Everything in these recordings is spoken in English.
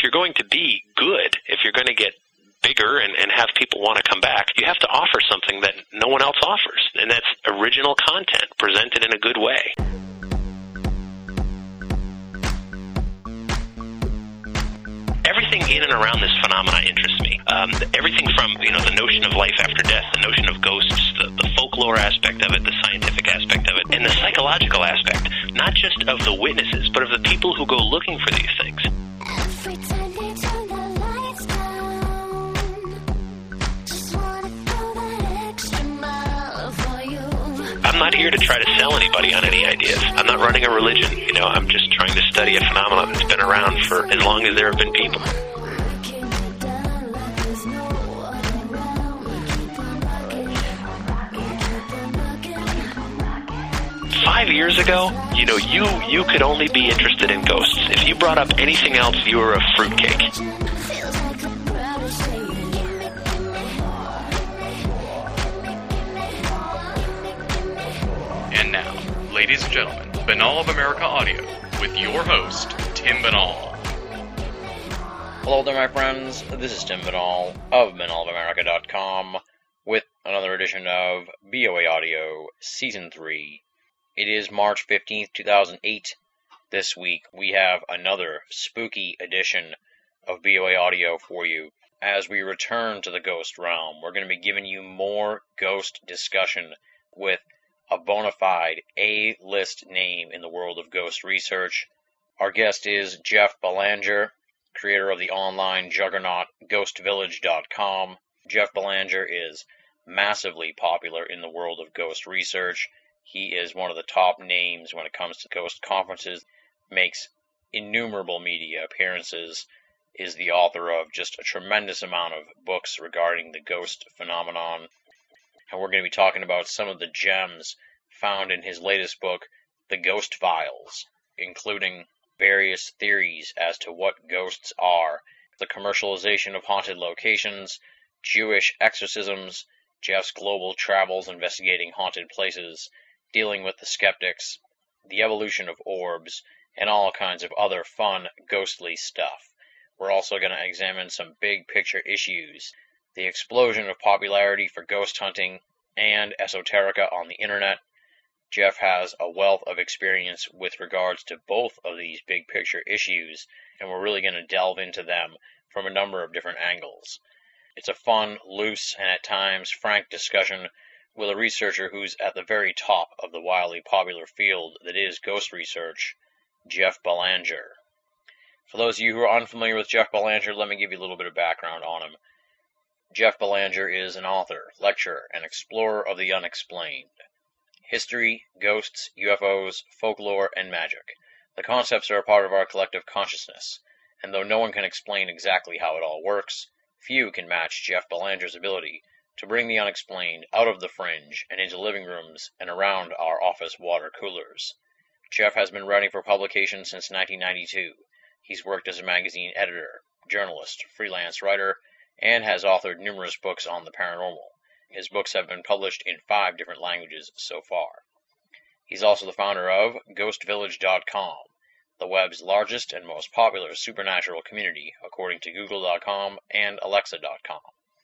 you're going to be good, if you're going to get bigger and have people want to come back, you have to offer something that no one else offers, and that's original content presented in a good way. Everything in and around this phenomena interests me. Everything from, the notion of life after death, the notion of ghosts, the folklore aspect of it, the scientific aspect of it, and the psychological aspect, not just of the witnesses, but of the people who go looking for these things. Every time they turn the lights down, just wanna go that extra mile for you. I'm not here to try to sell anybody on any ideas. I'm not running a religion, I'm just trying to study a phenomenon that's been around for as long as there have been people. 5 years ago, you could only be interested in ghosts. If you brought up anything else, you were a fruitcake. And now, ladies and gentlemen, Binnall of America Audio, with your host, Tim Binnall. Hello there, my friends. This is Tim Binnall of BinnallofAmerica.com with another edition of BOA Audio Season 3. It is March 15th, 2008. This week, we have another spooky edition of BOA Audio for you. As we return to the ghost realm, we're going to be giving you more ghost discussion with a bona fide A-list name in the world of ghost research. Our guest is Jeff Belanger, creator of the online juggernaut GhostVillage.com. Jeff Belanger is massively popular in the world of ghost research. He is one of the top names when it comes to ghost conferences, makes innumerable media appearances, is the author of just a tremendous amount of books regarding the ghost phenomenon. And we're going to be talking about some of the gems found in his latest book, The Ghost Files, including various theories as to what ghosts are, the commercialization of haunted locations, Jewish exorcisms, Jeff's global travels investigating haunted places, dealing with the skeptics, the evolution of orbs, and all kinds of other fun, ghostly stuff. We're also going to examine some big picture issues, the explosion of popularity for ghost hunting and esoterica on the internet. Jeff has a wealth of experience with regards to both of these big picture issues, and we're really going to delve into them from a number of different angles. It's a fun, loose, and at times frank discussion with a researcher who's at the very top of the wildly popular field that is ghost research, Jeff Belanger. For those of you who are unfamiliar with Jeff Belanger, let me give you a little bit of background on him. Jeff Belanger is an author, lecturer, and explorer of the unexplained. History, ghosts, UFOs, folklore, and magic. The concepts are a part of our collective consciousness, and though no one can explain exactly how it all works, few can match Jeff Belanger's ability to bring the unexplained out of the fringe and into living rooms and around our office water coolers. Jeff has been writing for publication since 1992. He's worked as a magazine editor, journalist, freelance writer, and has authored numerous books on the paranormal. His books have been published in 5 different languages so far. He's also the founder of GhostVillage.com, the web's largest and most popular supernatural community, according to Google.com and Alexa.com.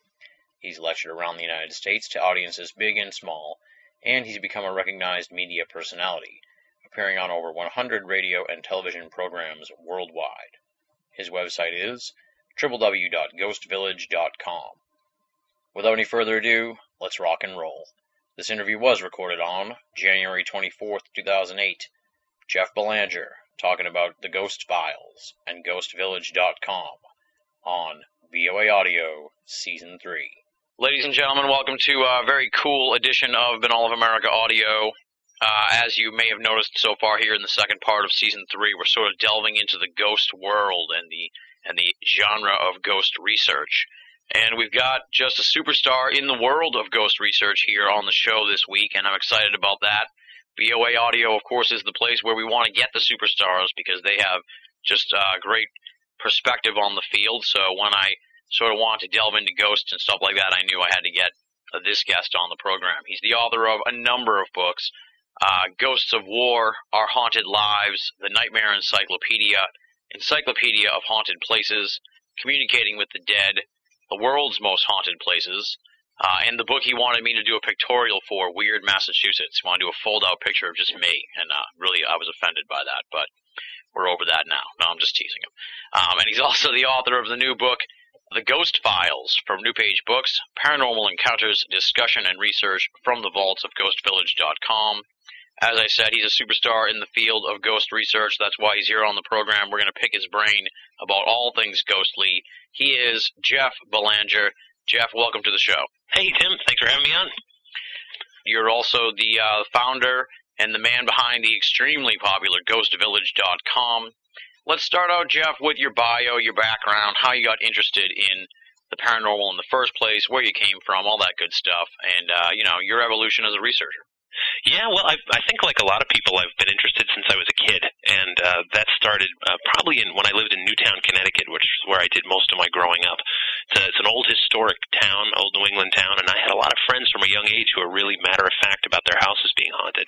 He's lectured around the United States to audiences big and small, and he's become a recognized media personality, appearing on over 100 radio and television programs worldwide. His website is www.ghostvillage.com. Without any further ado, let's rock and roll. This interview was recorded on January 24th, 2008. Jeff Belanger talking about The Ghost Files and GhostVillage.com on BOA Audio Season 3. Ladies and gentlemen, welcome to a very cool edition of Binnall of America Audio. As you may have noticed so far here in the second part of Season 3, we're sort of delving into the ghost world and the genre of ghost research. And we've got just a superstar in the world of ghost research here on the show this week, and I'm excited about that. BOA Audio, of course, is the place where we want to get the superstars because they have just great perspective on the field. So when I sort of wanted to delve into ghosts and stuff like that, I knew I had to get this guest on the program. He's the author of a number of books, Ghosts of War, Our Haunted Lives, The Nightmare Encyclopedia, encyclopedia of haunted places, communicating with the dead, the world's most haunted places, and the book he wanted me to do a pictorial for, Weird Massachusetts. He wanted to do a fold-out picture of just me, and really I was offended by that, but we're over that now. No, I'm just teasing him. And he's also the author of the new book, The Ghost Files, from New Page Books, Paranormal Encounters, Discussion and Research from the Vaults of GhostVillage.com. As I said, he's a superstar in the field of ghost research. That's why he's here on the program. We're going to pick his brain about all things ghostly. He is Jeff Belanger. Jeff, welcome to the show. Hey, Tim. Thanks for having me on. You're also the founder and the man behind the extremely popular GhostVillage.com. Let's start out, Jeff, with your bio, your background, how you got interested in the paranormal in the first place, where you came from, all that good stuff, and, your evolution as a researcher. Yeah, well, I think like a lot of people, I've been interested since I was a kid, and that started probably when I lived in Newtown, Connecticut, which is where I did most of my growing up. It's an old historic town, old New England town, and I had a lot of friends from a young age who were really matter-of-fact about their houses being haunted.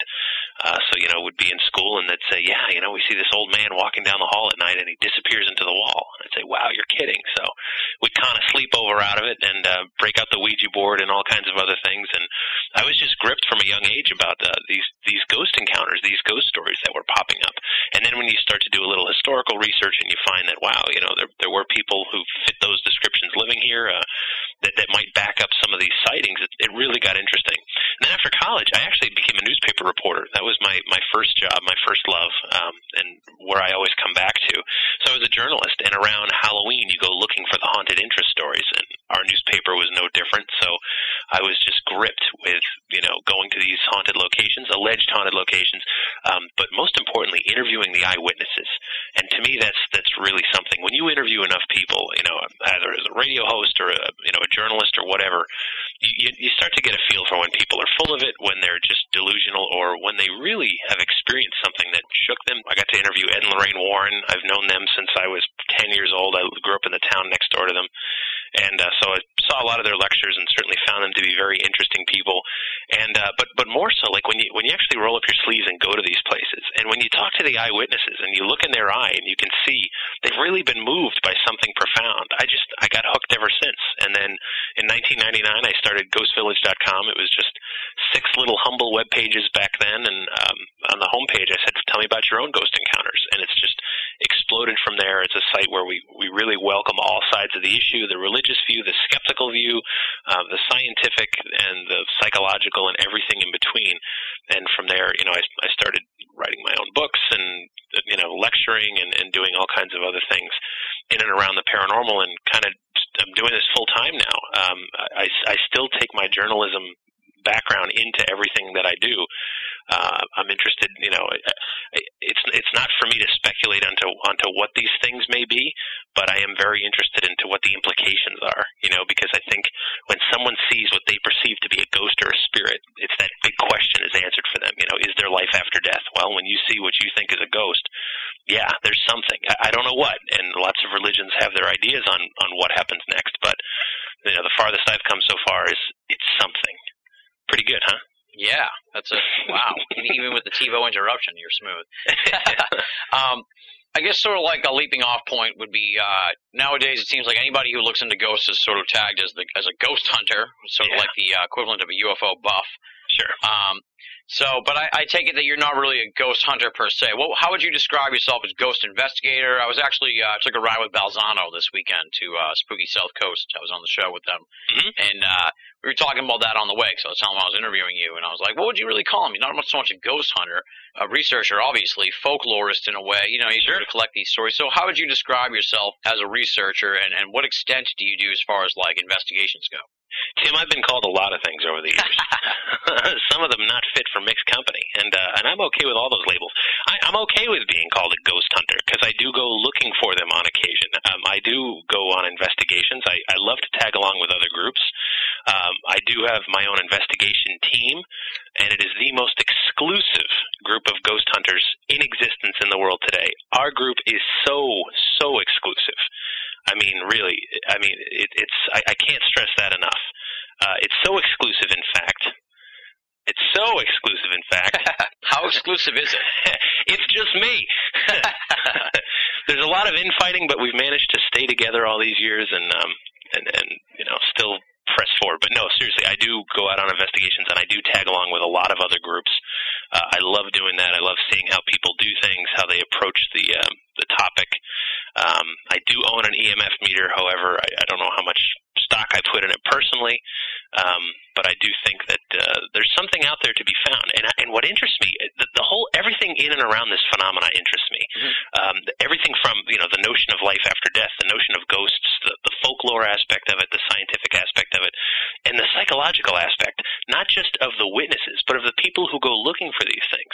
Would be in school, and they'd say, yeah, we see this old man walking down the hall at night, and he disappears into the wall. And I'd say, wow, you're kidding. So we'd kind of sleep over out of it and break out the Ouija board and all kinds of other things, and I was just gripped from a young age about these ghost encounters, these ghost stories that were popping up. And then when you start to do a little historical research and you find that, wow, there were people who fit those descriptions living here that might back up some of these sightings, it really got interesting. And then after college, I actually became a newspaper reporter. That was my first job, my first love, and where I always come back to. So I was a journalist, and around Halloween, you go looking for the haunted interest stories, and our newspaper was no different. So I was just gripped with, going to these haunted locations, alleged haunted locations, but most importantly, interviewing the eyewitnesses. And to me, that's really something. When you interview enough people, either as a radio host or a journalist or whatever, you start to get a feel for when people are full of it, when they're just delusional, or when they really have experienced something that shook them. I got to interview Ed and Lorraine Warren. I've known them since I was 10 years old. I grew up in the town next door to them. And so I saw a lot of their lectures and certainly found them to be very interesting people. And but more so, like when you actually roll up your sleeves and go to these places, and when you talk to the eyewitnesses and you look in their eye and you can see they've really been moved by something profound. I got hooked ever since. And then in 1999, I started GhostVillage.com. It was just 6 little humble web pages back then, and on the homepage I said, tell me about your own ghost encounters. And it's just exploded from there. It's a site where we really welcome all sides of the issue, the religious view, the skeptical view, the scientific and the psychological and everything in between. And from there, I started writing my own books and, lecturing and doing all kinds of other things in and around the paranormal, and kind of I'm doing this full time now. I still take my journalism background into everything that I do. I'm interested, it's not for me to speculate onto what these things may be, but I am very interested into what the implications are, because I think when someone sees what they perceive to be a ghost or a spirit, it's that big question is answered for them. Is there life after death? Well, when you see what you think is a ghost, yeah, there's something. I don't know what, and lots of religions have their ideas on what happens next, but the farthest I've come so far is it's something. Pretty good, huh? Yeah, that's wow. Even with the TiVo interruption, you're smooth. I guess sort of like a leaping off point would be nowadays it seems like anybody who looks into ghosts is sort of tagged as a ghost hunter, sort of like the equivalent of a UFO buff. Sure. But I take it that you're not really a ghost hunter per se. Well, how would you describe yourself as ghost investigator? I was actually took a ride with Balzano this weekend to Spooky South Coast. I was on the show with them, and we were talking about that on the way. So I was telling him I was interviewing you, and I was like, "What would you really call me? Not so much a ghost hunter, a researcher, obviously, folklorist in a way. You sort of collect these stories. So how would you describe yourself as a researcher, and what extent do you do as far as like investigations go?" Tim, I've been called a lot of things over the years. Some of them not fit for mixed company, and I'm okay with all those labels. I'm okay with being called a ghost hunter because I do go looking for them on occasion. I do go on investigations. I love to tag along with other groups. I do have my own investigation team, and it is the most exclusive group of ghost hunters in existence in the world today. Our group is so exclusive. I mean, really, I can't stress that enough. It's so exclusive, in fact. It's so exclusive, in fact. How exclusive is it? It's just me. there's a lot of infighting, but we've managed to stay together all these years and still press forward. But no, seriously, I do go out on investigations, and I do tag along with a lot of other groups. I love doing that. I love seeing how people do things, how they approach the topic. I do own an EMF meter. However, I don't know how much stock I put in it personally, but I do think that there's something out there to be found. And what interests me, the whole everything in and around this phenomena interests me. Everything from the notion of life after death, the notion of ghosts, the folklore aspect of it, the scientific aspect of it, and the psychological aspect, not just of the witnesses, but of the people who go looking for these things.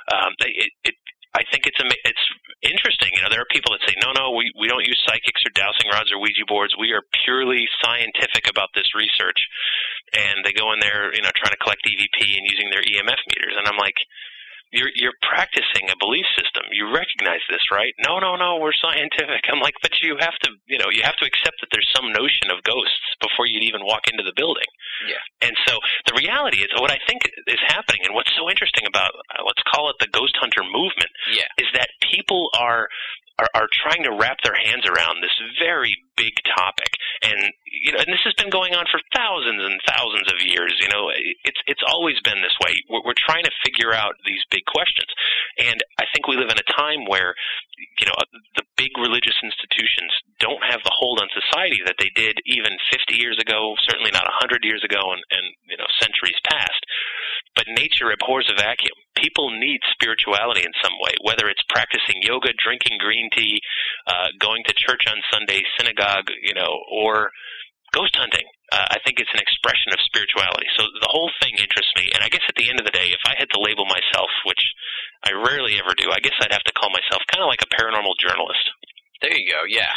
I think it's interesting. There are people that say, no, we don't use psychics or dowsing rods or Ouija boards. We are purely scientific about this research. And they go in there, trying to collect EVP and using their EMF meters. And I'm like, you're practicing a belief system. You recognize this, right? No, we're scientific. I'm like, but you have to accept that there's some notion of ghosts before you'd even walk into the building. Yeah. And so the reality is, what I think is happening, and what's so interesting about, let's call it the ghost hunter movement, is that people are trying to wrap their hands around this very big topic. And and this has been going on for thousands and thousands of years. It's always been this way. We're trying to figure out these big questions. And I think we live in a time where the big religious institutions don't have the hold on society that they did even 50 years ago, certainly not 100 years ago, and centuries past. But nature abhors a vacuum. People need spirituality in some way, whether it's practicing yoga, drinking green tea, going to church on Sunday, synagogue, or ghost hunting. I think it's an expression of spirituality. So the whole thing interests me. And I guess at the end of the day, if I had to label myself, which I rarely ever do, I guess I'd have to call myself kind of like a paranormal journalist. There you go. Yeah.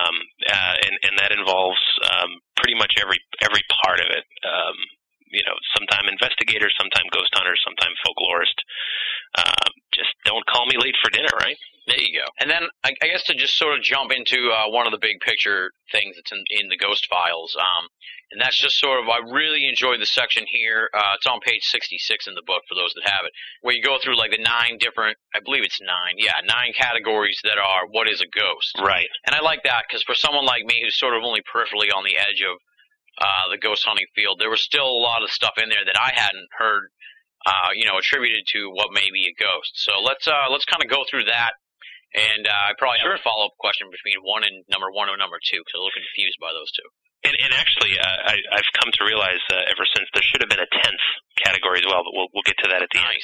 And that involves pretty much every part of it. Sometime investigator, sometime ghost hunter, sometime folklorist. Just don't call me late for dinner, right? There you go. And then I guess to just sort of jump into one of the big picture things that's in the Ghost Files, and that's just sort of, I really enjoyed the section here. It's on page 66 in the book for those that have it, where you go through like the 9 different, I believe it's 9 categories that are what is a ghost. Right. And I like that because for someone like me who's sort of only peripherally on the edge of the ghost hunting field, there was still a lot of stuff in there that I hadn't heard, attributed to what may be a ghost. So let's kind of go through that. And I probably have a follow-up question between number one and number 2, because I'm a little confused by those two. And actually, I've come to realize ever since there should have been a 10th category as well, but we'll get to that at the end.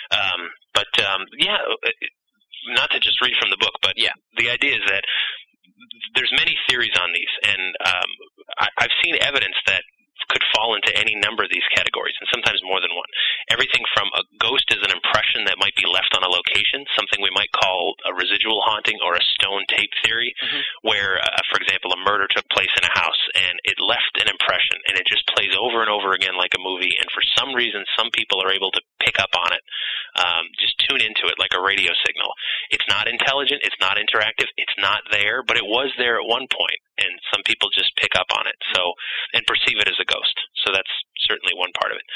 Not to just read from the book, but the idea is that there's many theories on these, and I've seen evidence that could fall into any number of these categories, and sometimes more than one. Everything from a ghost is an impression that might be left on a location, something we might call a residual haunting or a stone tape theory, where, for example, a murder took place in a house, and it left an impression, and it just plays over and over again like a movie, and for some reason, some people are able to pick up on it, just tune into it like a radio signal. It's not intelligent, it's not interactive, it's not there, but it was there at one point, and some people just pick up on it, and perceive it as a ghost. So that's certainly one part of it.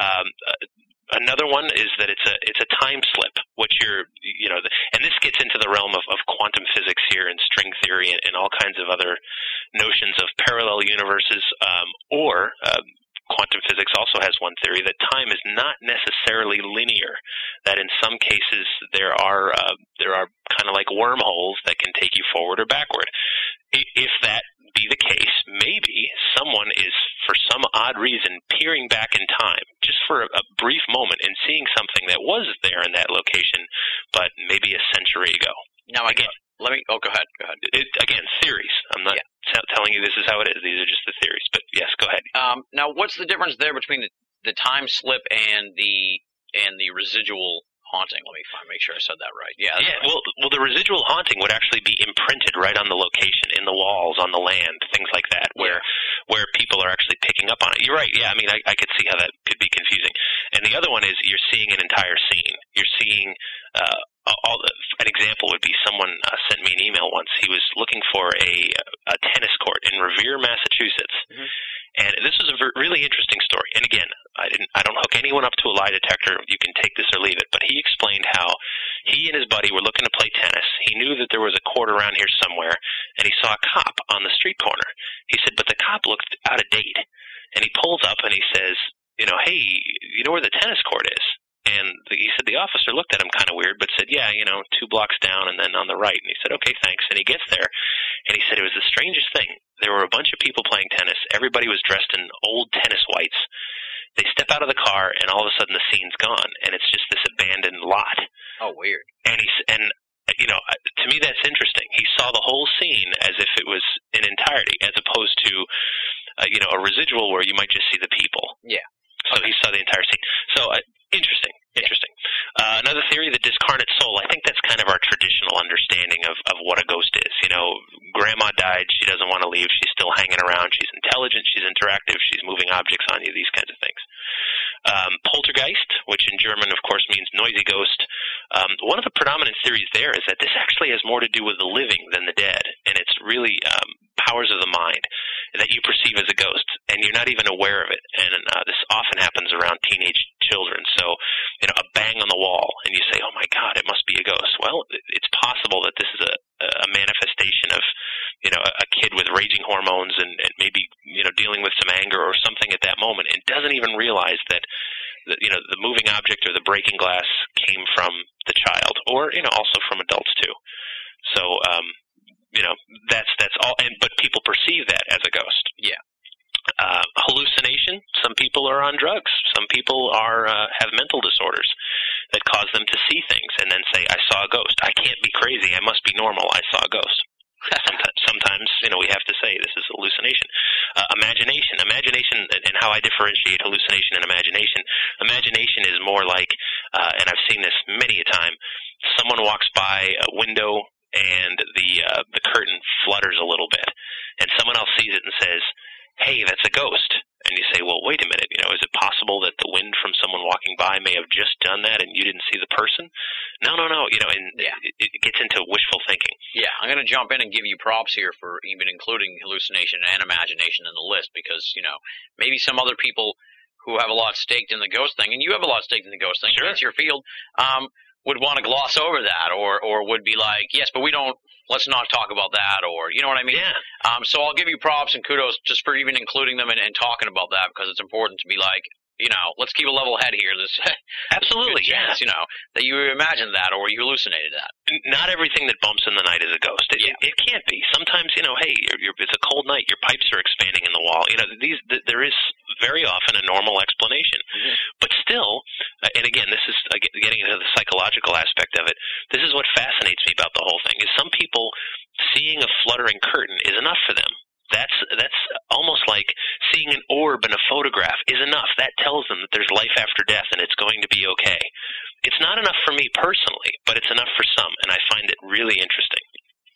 Another one is that it's a time slip, which and this gets into the realm of quantum physics here and string theory and all kinds of other notions of parallel universes, or quantum physics also has one theory that time is not necessarily linear, that in some cases there are kind of like wormholes that can take you forward or backward. If that be the case, maybe someone is, for some odd reason, peering back in time, just for a brief moment, and seeing something that was there in that location, but maybe a century ago. Now, again, go ahead. Again, theories. I'm not telling you this is how it is. These are just the theories. But yes, go ahead. Now, what's the difference there between the time slip and the residual haunting? Let me make sure I said that right. Yeah. Right. Well, the residual haunting would actually be imprinted right on the location, in the walls, on the land, things like that, where people are actually picking up on it. You're right. Yeah. I mean, I could see how that could be confusing. And the other one is you're seeing an entire scene. You're seeing an example would be someone sent me an email once. He was looking for a tennis court in Revere, Massachusetts. And this was a really interesting story. And again, I don't hook anyone up to a lie detector. You can take this or leave it. But he explained how He and his buddy were looking to play tennis. He knew that there was a court around here somewhere, and he saw a cop on the street corner. He said, but the cop looked out of date. And he pulls up and he says, hey, you know where the tennis court is? And he said the officer looked at him kind of weird, but said, yeah, 2 blocks down and then on the right. And he said, okay, thanks. And he gets there, and he said it was the strangest thing. There were a bunch of people playing tennis. Everybody was dressed in old tennis whites. They step out of the car, and all of a sudden the scene's gone, and it's just this abandoned lot. Oh, weird. And to me that's interesting. He saw the whole scene as if it was an entirety, as opposed to, a residual where you might just see the people. Yeah. So he saw the entire scene. So interesting. Another theory, the discarnate soul. I think that's kind of our traditional understanding of what a ghost is. Grandma died. She doesn't want to leave. She's still hanging around. She's intelligent. She's interactive. She's moving objects on you, these kinds of things. Poltergeist, which in German, of course, means noisy ghost. One of the predominant theories there is that this actually has more to do with the living than the dead, and it's really powers of the mind that you perceive as a ghost, and you're not even aware of it. And this often happens around teenage children. So, a bang on the wall, and you say, oh, my God, it must be a ghost. Well, it's possible that this is a manifestation of, a kid with raging hormones and maybe, dealing with some anger or something at that moment, and doesn't even realize that, the moving object or the breaking glass came from the child, or, also from adults too. So, that's all. But people perceive that as a ghost. Yeah. Hallucination. Some people are on drugs. Some people have mental disorders that cause them to see things and then say, I saw a ghost. I can't be crazy. I must be normal. I saw a ghost. Sometimes, we have to say this is hallucination. Imagination. Imagination, and how I differentiate hallucination and imagination. Imagination is more like, and I've seen this many a time, someone walks by a window and the curtain flutters a little bit, and someone else sees it and says, hey, that's a ghost. And you say, well, wait a minute, is it possible that the wind from someone walking by may have just done that and you didn't see the person? No, and it gets into wishful thinking. Yeah, I'm going to jump in and give you props here for even including hallucination and imagination in the list, because, maybe some other people who have a lot staked in the ghost thing, and you have a lot staked in the ghost thing, sure, it's your field, would want to gloss over that, or would be like, yes, but let's not talk about that, or, you know what I mean? Yeah. So I'll give you props and kudos just for even including them and talking about that, because it's important to be like, let's keep a level head here. This absolutely, chance, that you imagined that or you hallucinated that. Not everything that bumps in the night is a ghost. It can't be. Sometimes, hey, it's a cold night. Your pipes are expanding in the wall. There is very often a normal explanation. Mm-hmm. But still, and again, this is getting into the psychological aspect of it. This is what fascinates me about the whole thing. Is some people seeing a fluttering curtain is enough for them. That's almost like seeing an orb in a photograph is enough. That tells them that there's life after death and it's going to be okay. It's not enough for me personally, but it's enough for some, and I find it really interesting.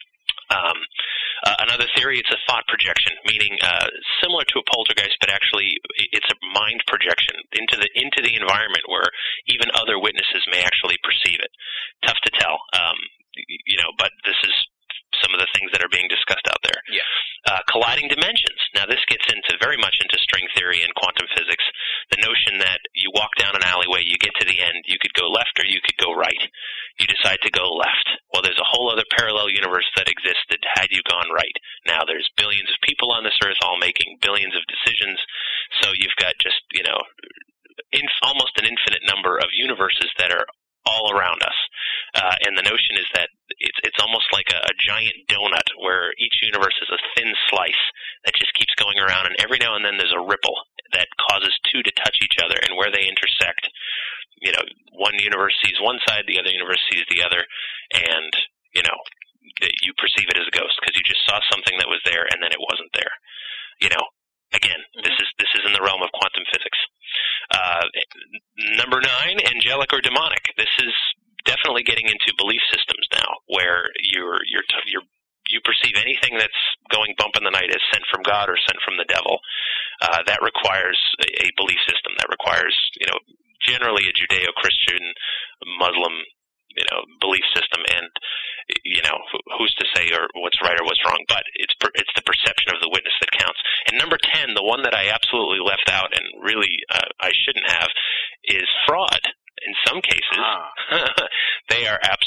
Another theory, it's a thought projection, meaning similar to a poltergeist, but actually it's a mind projection into the environment where even other witnesses may actually perceive it. Tough to tell, but this is some of the things that are being discussed out there. Yeah. Colliding dimensions. Now, this gets very much into string theory and quantum physics. The notion that you walk down an alleyway, you get to the end, you could go left or you could go right. You decide to go left. Well, there's a whole other parallel universe that existed had you gone right. Now, there's billions of people on this earth all making billions of decisions, so you've got just, almost an infinite number of universes that are all around us. And the notion is that it's almost like a giant donut where each universe is a thin slice that just keeps going around, and every now and then there's a ripple that causes two to touch each other, and where they intersect, one universe sees one side, the other universe sees the other, and, you perceive it as a ghost because you just saw something that was there and then it wasn't there. Again, this is in the realm of quantum physics. Number 9, angelic or demonic. This is definitely getting into belief systems now, where you perceive anything that's going bump in the night as sent from God or sent from the devil. That requires a belief system. That requires, generally a Judeo-Christian, Muslim, belief system, and who's to say or what's right or what's wrong, but it's the perception of the witness that counts. And number 10, the one that I absolutely left out and really I shouldn't have, is fraud. In some cases, they are absolutely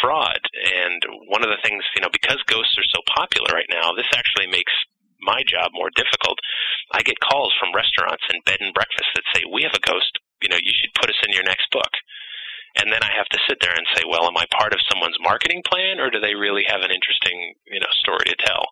fraud. And one of the things, because ghosts are so popular right now, this actually makes my job more difficult. I get calls from restaurants and bed and breakfasts that say, we have a ghost, you should put us in your next book. And then I have to sit there and say, well, am I part of someone's marketing plan, or do they really have an interesting, story to tell?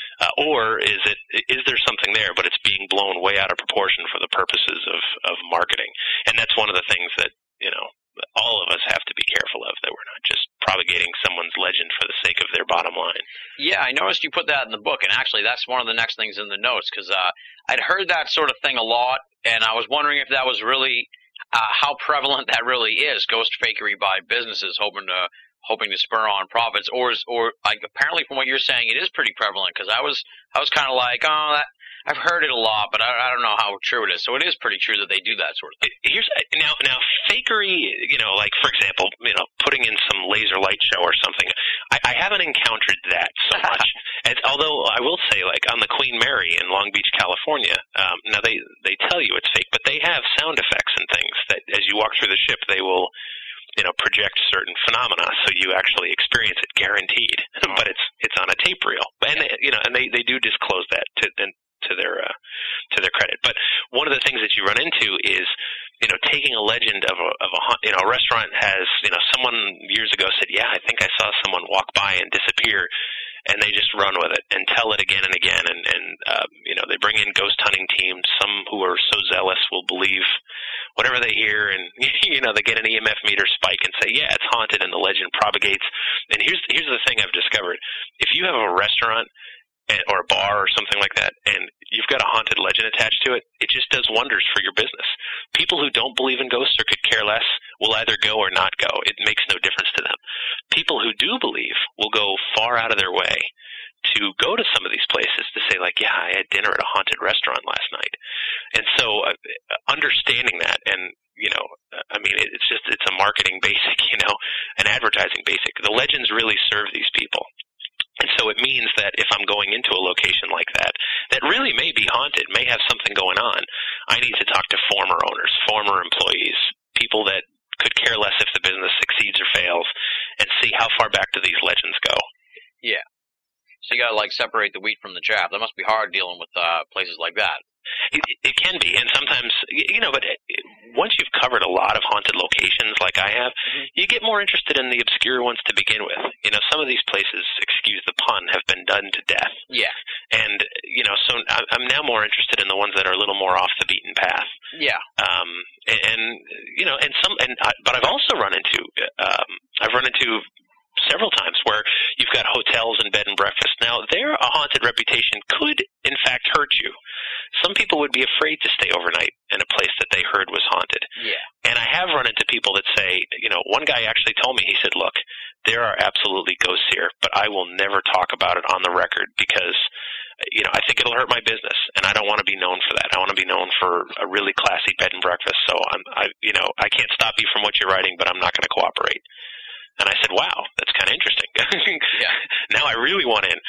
Or is there something there, but it's being blown way out of proportion for the purposes of marketing? And that's one of the things that, all of us have to be careful of, that we're not just propagating someone's legend for the sake of their bottom line. Yeah, I noticed you put that in the book, and actually that's one of the next things in the notes, because I'd heard that sort of thing a lot, and I was wondering if that was really how prevalent that really is, ghost fakery by businesses hoping to spur on profits, or like, apparently from what you're saying, it is pretty prevalent, because I was kind of like, I've heard it a lot, but I don't know how true it is. So it is pretty true that they do that sort of thing. Here's now fakery, like, for example, putting in some laser light show or something. I haven't encountered that so much. Although I will say, like, on the Queen Mary in Long Beach, California, now they tell you it's fake, but they have sound effects and things that as you walk through the ship, they will project certain phenomena, so you actually experience it, guaranteed. But it's on a tape reel, and they do disclose that to their credit. But one of the things that you run into is, taking a legend of a restaurant has, someone years ago said, yeah, I think I saw someone walk by and disappear, and they just run with it and tell it again and again, and they bring in ghost hunting teams. Some who are so zealous will believe whatever they hear, and they get an EMF meter spike and say, yeah, it's haunted, and the legend propagates. And here's the thing I've discovered: if you have a restaurant or a bar or something like that, and you've got a haunted legend attached to it, it just does wonders for your business. People who don't believe in ghosts or could care less will either go or not go. It makes no difference to them. People who do believe will go far out of their way to go to some of these places to say, like, yeah, I had dinner at a haunted restaurant last night. And so understanding that, and it's a marketing basic, an advertising basic. The legends really serve these people. And so it means that if I'm going into a location like that really may be haunted, may have something going on, I need to talk to former owners, former employees, people that could care less if the business succeeds or fails, and see how far back do these legends go. Yeah. So you got to, like, separate the wheat from the chaff. That must be hard dealing with places like that. It can be, and sometimes, but once you've covered a lot of haunted locations like I have, you get more interested in the obscure ones to begin with. Some of these places, excuse the pun, have been done to death. Yeah. And, so I'm now more interested in the ones that are a little more off the beaten path. Yeah. But I've also run into several times where you've got hotels and bed and breakfast. Now, their haunted reputation could, in fact, hurt you. Some people would be afraid to stay overnight in a place that they heard was haunted. Yeah. And I have run into people that say, one guy actually told me, he said, look, there are absolutely ghosts here, but I will never talk about it on the record because, I think it'll hurt my business, and I don't want to be known for that. I want to be known for a really classy bed and breakfast. So I can't stop you from what you're writing, but I'm not going to cooperate. And I said, wow, that's kind of interesting. Yeah. Now I really want in,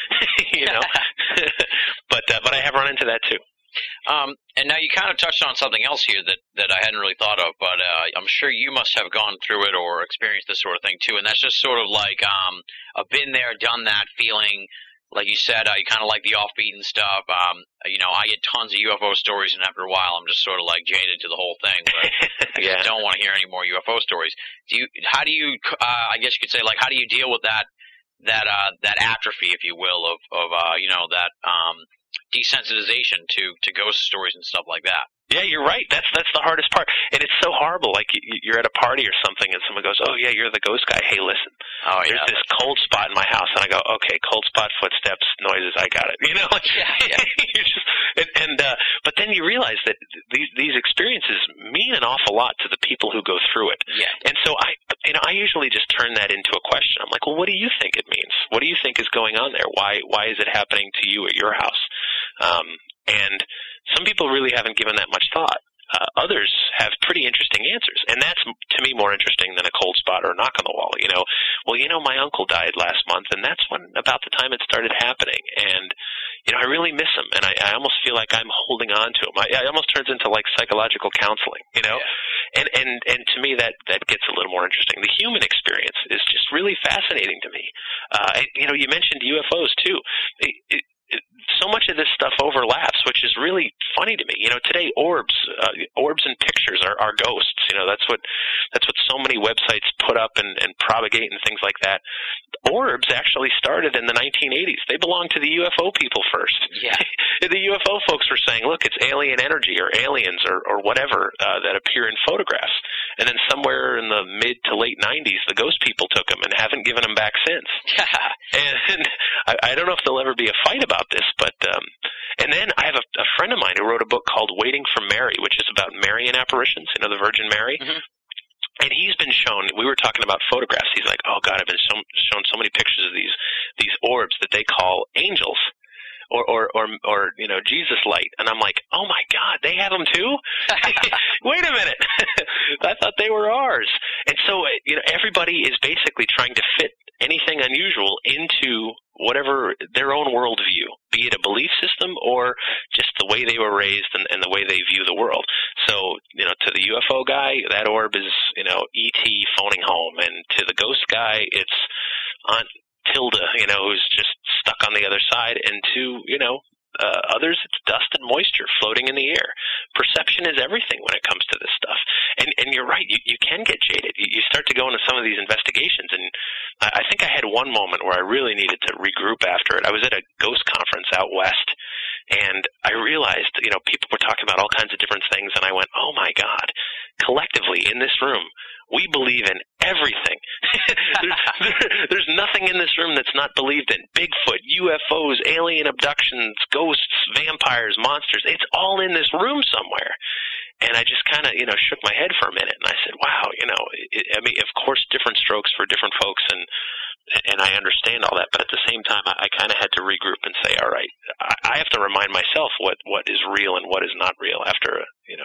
But I have run into that too. And now you kind of touched on something else here that I hadn't really thought of, but I'm sure you must have gone through it or experienced this sort of thing too. And that's just sort of like a been there, done that feeling. Like you said, you kind of like the off-beaten stuff. I get tons of UFO stories, and after a while, I'm just sort of like jaded to the whole thing. But I just don't want to hear any more UFO stories. How do you? I guess you could say, like, how do you deal with that atrophy, if you will, of that desensitization to ghost stories and stuff like that? Yeah, you're right. That's the hardest part, and it's so horrible. Like you're at a party or something, and someone goes, "Oh yeah, you're the ghost guy. Hey, listen, there's this cold spot in my house," and I go, "Okay, cold spot, footsteps, noises. I got it." Yeah. You're just, but then you realize that these experiences mean an awful lot to the people who go through it. Yeah. And so I usually just turn that into a question. I'm like, well, what do you think it means? What do you think is going on there? Why is it happening to you at your house? And some people really haven't given that much thought. Others have pretty interesting answers, and that's, to me, more interesting than a cold spot or a knock on the wall. My uncle died last month, and that's about the time it started happening. And, I really miss him, and I almost feel like I'm holding on to him. It almost turns into like psychological counseling, Yeah. And to me that gets a little more interesting. The human experience is just really fascinating to me. You mentioned UFOs too. So much of this stuff overlaps, which is really funny to me. Today orbs and pictures are ghosts. That's what so many websites put up and propagate and things like that. Orbs actually started in the 1980s. They belonged to the UFO people first. Yeah. The UFO folks were saying, look, it's alien energy or aliens or whatever that appear in photographs. And then somewhere in the mid to late 90s, the ghost people took them and haven't given them back since. And I don't know if there'll ever be a fight about this, but and then I have a friend of mine who wrote a book called Waiting for Mary, which is about Marian apparitions, the Virgin Mary. Mm-hmm. And he's been shown, we were talking about photographs, he's like, oh God, I've been shown so many pictures of these orbs that they call angels. Or Jesus light. And I'm like, oh my God, they have them too? Wait a minute. I thought they were ours. And so, everybody is basically trying to fit anything unusual into whatever their own worldview, be it a belief system or just the way they were raised and the way they view the world. So, to the UFO guy, that orb is, E.T. phoning home. And to the ghost guy, it's Aunt Tilda, who's just stuck on the other side, and to, others, it's dust and moisture floating in the air. Perception is everything when it comes to this stuff. And you're right, you can get jaded. You start to go into some of these investigations, and I think I had one moment where I really needed to regroup after it. I was at a ghost conference out west, and I realized, people were talking about all kinds of different things, and I went, oh my God, collectively in this room, we believe in everything. There's nothing in this room that's not believed in. Bigfoot, UFOs, alien abductions, ghosts, vampires, monsters. It's all in this room somewhere. And I just kind of, shook my head for a minute, and I said, wow, of course, different strokes for different folks, and I understand all that, but at the same time, I kind of had to regroup and say, all right, I have to remind myself what is real and what is not real after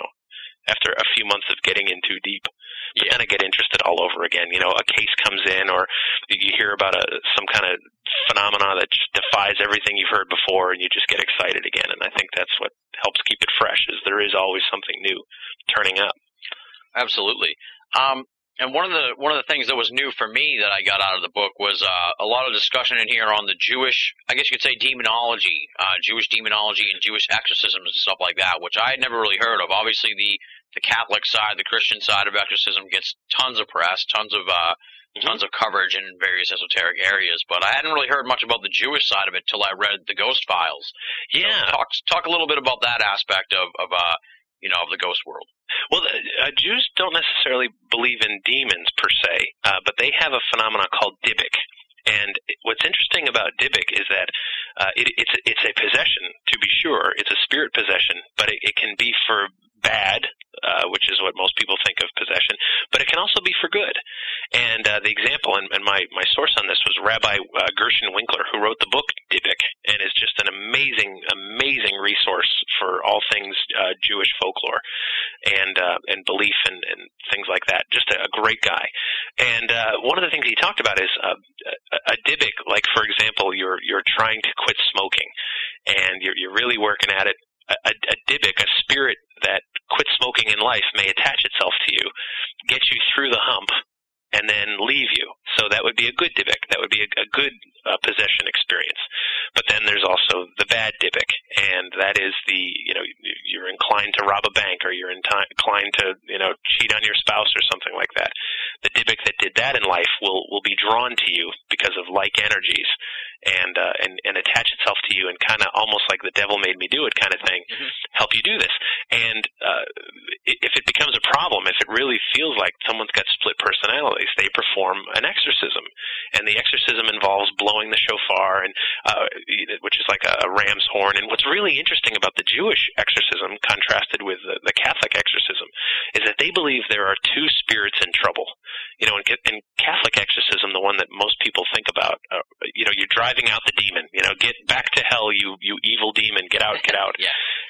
a few months of getting in too deep. But then I get interested all over again. A case comes in, or you hear about some kind of phenomena that just defies everything you've heard before, and you just get excited again. And I think that's what helps keep it fresh, is there is always something new turning up. Absolutely. And one of the things that was new for me that I got out of the book was a lot of discussion in here on the Jewish, I guess you could say, demonology, Jewish demonology and Jewish exorcisms and stuff like that, which I had never really heard of. Obviously, the Catholic side, the Christian side of exorcism gets tons of press, tons of coverage in various esoteric areas, but I hadn't really heard much about the Jewish side of it till I read the Ghost Files. Yeah. So talk a little bit about that aspect of the ghost world. Well, Jews don't necessarily believe in demons per se, but they have a phenomenon called Dybbuk. And what's interesting about Dybbuk is that it's a possession, to be sure. It's a spirit possession, but it can be for bad, which is what most people think of possession, but it can also be for good. And the example, and my source on this was Rabbi Gershon Winkler, who wrote the book Dybbuk, and is just an amazing resource for all things Jewish folklore and belief and things like that. Just a great guy. And one of the things he talked about is a Dybbuk, like, for example, you're trying to quit smoking, and you're really working at it. A Dybbuk, a spirit that quit smoking in life, may attach itself to you, get you through the hump, and then leave you. So that would be a good Dybbuk. That would be a good possession experience. But then there's also the bad Dybbuk, and that is you're inclined to rob a bank, or you're inclined to cheat on your spouse or something like that. The Dybbuk that did that in life will be drawn to you because of like energies, and attach itself to you, and kind of almost like the devil made me do it kind of thing, help you do this. And if it becomes a problem, if it really feels like someone's got split personalities, they perform an exorcism, and the exorcism involves blowing the shofar, and which is like a ram's horn. And what's really interesting about the Jewish exorcism, contrasted with the Catholic exorcism, is that they believe there are two spirits in trouble. In Catholic exorcism, the one that most people think about, you're driving out the demon. Get back to hell, you evil demon. Get out, get out. Yeah.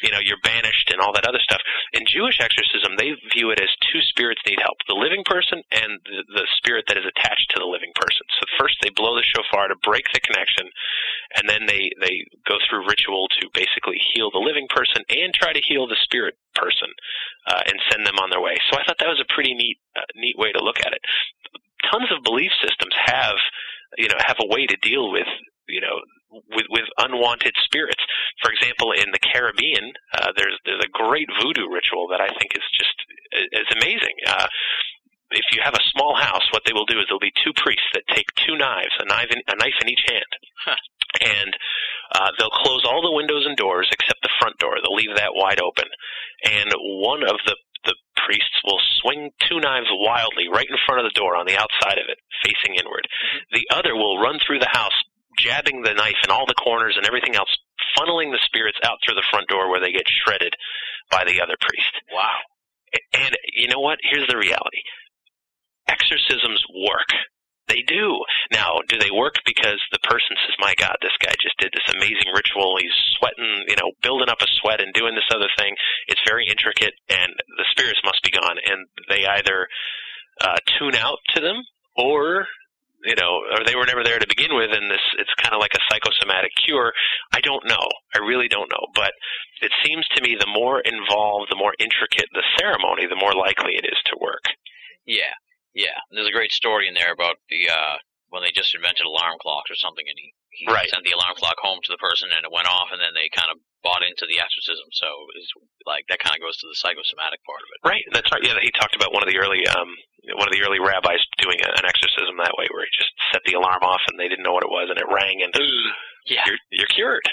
you're banished and all that other stuff. In Jewish exorcism, they view it as two spirits need help: the living person and the spirit that is attached to the living person. So first they blow the shofar to break the connection, and then they go through ritual to basically heal the living person and try to heal the spirit person and send them on their way. So I thought that was a pretty neat way to look at it. Tons of belief systems have a way to deal with with unwanted spirits. For example, in the Caribbean, there's a great voodoo ritual that I think is just is amazing. If you have a small house, what they will do is there'll be two priests that take two knives, a knife in each hand, and they'll close all the windows and doors except the front door. They'll leave that wide open, and one of the priests will swing two knives wildly right in front of the door on the outside of it, facing inward. Mm-hmm. The other will run through the house, jabbing the knife in all the corners and everything else, funneling the spirits out through the front door where they get shredded by the other priest. Wow. And you know what? Here's the reality. Exorcisms work. They do. Now, do they work because the person says, my God, this guy just did this amazing ritual. He's sweating, building up a sweat and doing this other thing. It's very intricate, and the spirits must be gone. And they either tune out to them or they were never there to begin with, and it's kind of like a psychosomatic cure. I don't know. I really don't know. But it seems to me the more involved, the more intricate the ceremony, the more likely it is to work. Yeah. Yeah. There's a great story in there about the when they just invented alarm clocks or something, and he right. sent the alarm clock home to the person, and it went off, and then they kind of bought into the exorcism. So it's like that kind of goes to the psychosomatic part of it. Right. That's right. Yeah, he talked about one of the early rabbis doing an exorcism that way, where he just set the alarm off and they didn't know what it was, and it rang, and yeah, you're cured.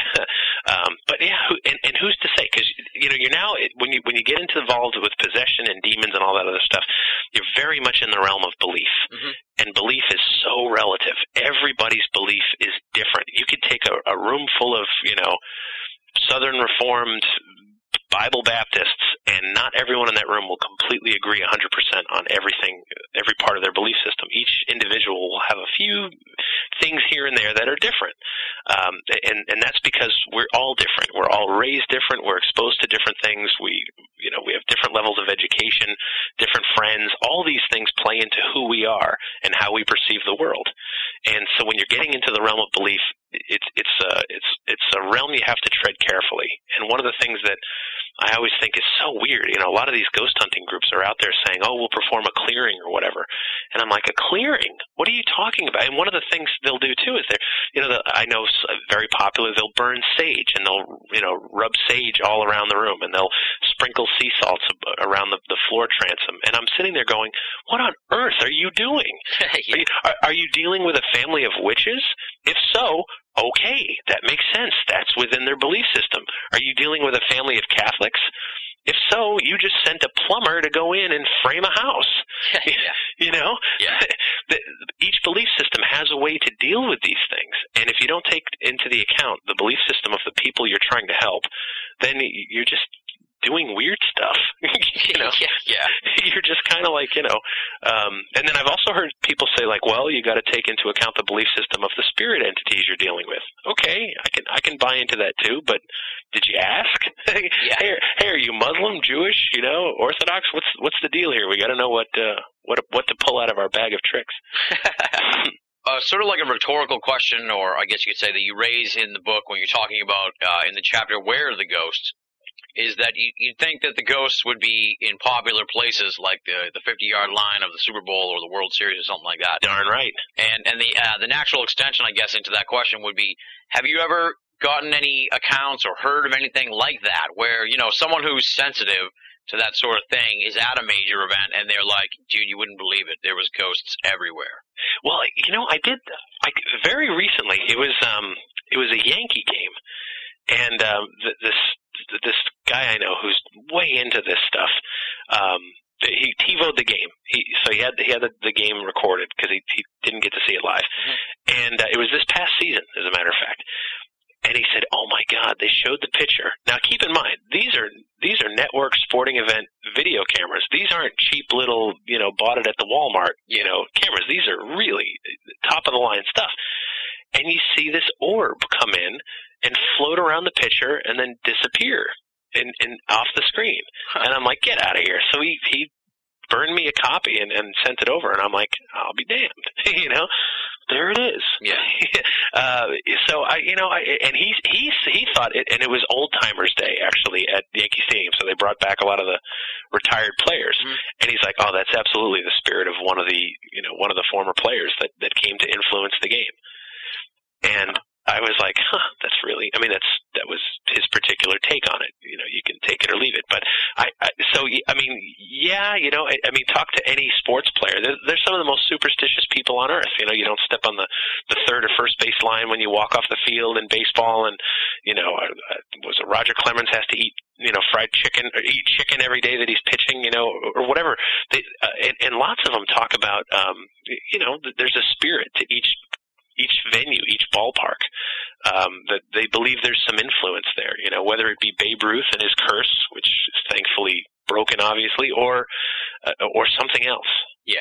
But yeah, and who's to say? Because you're now when you get involved with possession and demons and all that other stuff, you're very much in the realm of belief, mm-hmm. and belief is so relative. Everybody's belief is different. You could take a room full of Southern Reformed Bible Baptists, and not everyone in that room will completely agree 100% on everything, every part of their belief system. Each individual will have a few things here and there that are different, and that's because we're all different. We're all raised different. We're exposed to different things. We have different levels of education, different friends. All these things play into who we are and how we perceive the world. And so when you're getting into the realm of belief, it's a realm you have to tread carefully. And one of the things that I always think is so weird, a lot of these ghost hunting groups are out there saying, oh, we'll perform a clearing or whatever. And I'm like, a clearing? What are you talking about? And one of the things they'll do too is I know very popular, they'll burn sage, and they'll rub sage all around the room, and they'll sprinkle sea salts around the floor transom. And I'm sitting there going, what on earth are you doing? Yeah. Are you dealing with a family of witches? If so, okay, that makes sense. That's within their belief system. Are you dealing with a family of Catholics? If so, you just sent a plumber to go in and frame a house. Yeah. Yeah. Each belief system has a way to deal with these things. And if you don't take into the account the belief system of the people you're trying to help, then you're just doing weird stuff. Yeah. You're just kind of like, and then I've also heard people say, like, well, you got to take into account the belief system of the spirit entities you're dealing with. Okay, I can buy into that too, but did you ask? Yeah. Hey, are you Muslim, Jewish, Orthodox? What's the deal here? We got to know what to pull out of our bag of tricks. Sort of like a rhetorical question, or I guess you could say that you raise in the book when you're talking about in the chapter Where Are the Ghosts, is that you'd think that the ghosts would be in popular places like the 50-yard line of the Super Bowl or the World Series or something like that. Darn right. And the natural extension, I guess, into that question would be, have you ever gotten any accounts or heard of anything like that where, someone who's sensitive to that sort of thing is at a major event and they're like, dude, you wouldn't believe it. There was ghosts everywhere. Well, I did very recently. It was a Yankee game, and this guy I know who's way into this stuff, he TiVo'd the game. So he had the game recorded because he didn't get to see it live, and it was this past season, as a matter of fact. And he said, "Oh my God, they showed the picture." Now, keep in mind, these are network sporting event video cameras. These aren't cheap little, bought it at the Walmart, cameras. These are really top of the line stuff. And you see this orb come in and float around the pitcher and then disappear. in off the screen. And I'm like, get out of here. So he burned me a copy and sent it over, and I'm like, I'll be damned. You know, there it is. Yeah. So and he thought it, and it was Old Timers Day actually at Yankee Stadium. So they brought back a lot of the retired players, and he's like, oh, that's absolutely the spirit of one of the former players that came to influence the game. And I was like, that's really, I mean, that was his particular take on it. You know, you can take it or leave it. But talk to any sports player. They're some of the most superstitious people on earth. You know, you don't step on the third or first base line when you walk off the field in baseball. And, was it Roger Clemens has to eat, fried chicken or eat chicken every day that he's pitching, or whatever. And lots of them talk about, there's a spirit to each venue, each ballpark, that they believe there's some influence there, whether it be Babe Ruth and his curse, which is thankfully broken, obviously, or something else. Yeah.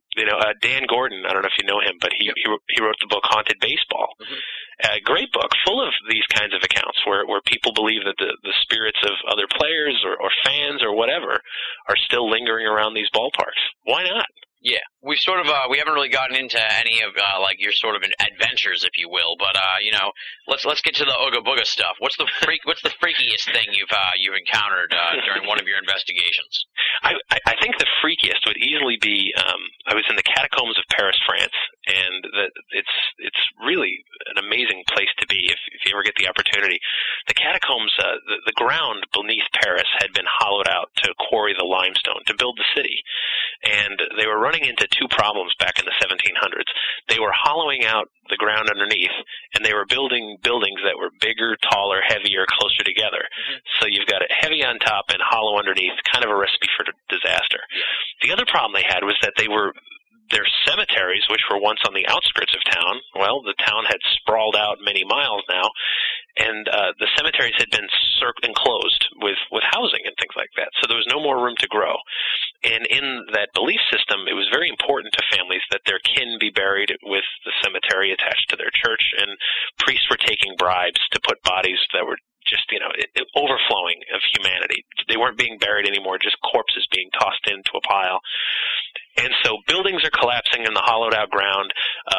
Dan Gordon, I don't know if you know him, but he wrote the book Haunted Baseball. A great book full of these kinds of accounts where people believe that the spirits of other players or fans or whatever are still lingering around these ballparks. Why not? Yeah, we've sort of we haven't really gotten into any of like your sort of adventures, if you will. But let's get to the Ooga Booga stuff. What's the freakiest thing you've encountered during one of your investigations? I think the freakiest would easily be I was in the catacombs of Paris, France, and it's really an amazing place to be if you ever get the opportunity. The catacombs, the ground beneath Paris had been hollowed out to quarry the limestone to build the city, and they were running into two problems back in the 1700s. They were hollowing out the ground underneath, and they were building buildings that were bigger, taller, heavier, closer together. So you've got it heavy on top and hollow underneath, kind of a recipe for disaster. The other problem they had was that their cemeteries, which were once on the outskirts of town, well, the town had sprawled out many miles now, and the cemeteries had been enclosed with housing and things like that. So there was no more room to grow. And in that belief system, it was very important to families that their kin be buried with the cemetery attached to their church, and priests were taking bribes to put bodies that were just, overflowing of humanity. They weren't being buried anymore, just corpses being tossed into a pile. And so buildings are collapsing in the hollowed out ground.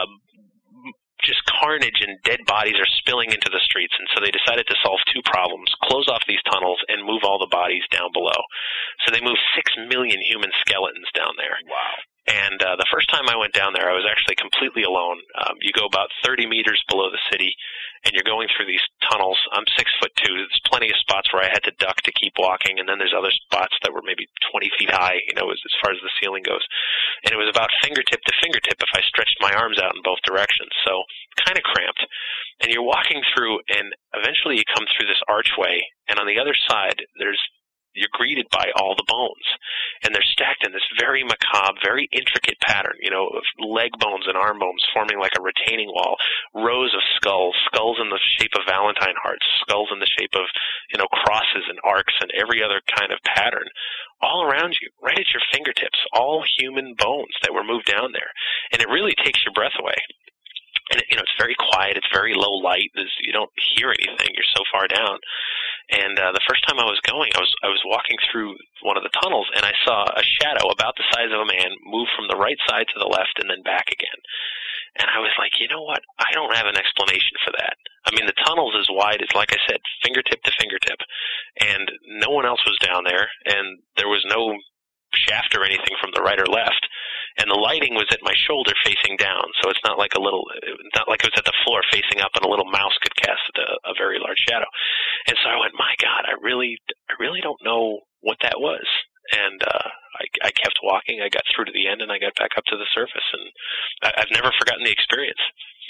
Just carnage and dead bodies are spilling into the streets, and so they decided to solve two problems: close off these tunnels and move all the bodies down below. So they moved 6 million human skeletons down there. Wow. And the first time I went down there, I was actually completely alone. You go about 30 meters below the city, and you're going through these tunnels. I'm 6'2". There's plenty of spots where I had to duck to keep walking, and then there's other spots that were maybe 20 feet high, as far as the ceiling goes. And it was about fingertip to fingertip if I stretched my arms out in both directions, so kind of cramped. And you're walking through, and eventually you come through this archway, and on the other side, you're greeted by all the bones, and they're stacked in this very macabre, very intricate pattern, of leg bones and arm bones forming like a retaining wall, rows of skulls in the shape of Valentine hearts, skulls in the shape of, crosses and arcs and every other kind of pattern, all around you, right at your fingertips, all human bones that were moved down there. And it really takes your breath away. And, it's very quiet. It's very low light. You don't hear anything. You're so far down. And the first time I was going, I was walking through one of the tunnels, and I saw a shadow about the size of a man move from the right side to the left and then back again. And I was like, you know what? I don't have an explanation for that. I mean, the tunnel's as wide as, like I said, fingertip to fingertip. And no one else was down there, and there was no shaft or anything from the right or left. And the lighting was at my shoulder facing down, so it's not like it was at the floor facing up and a little mouse could cast a very large shadow. And so I went, my God, I really don't know what that was. And I kept walking. I got through to the end, and I got back up to the surface, and I've never forgotten the experience.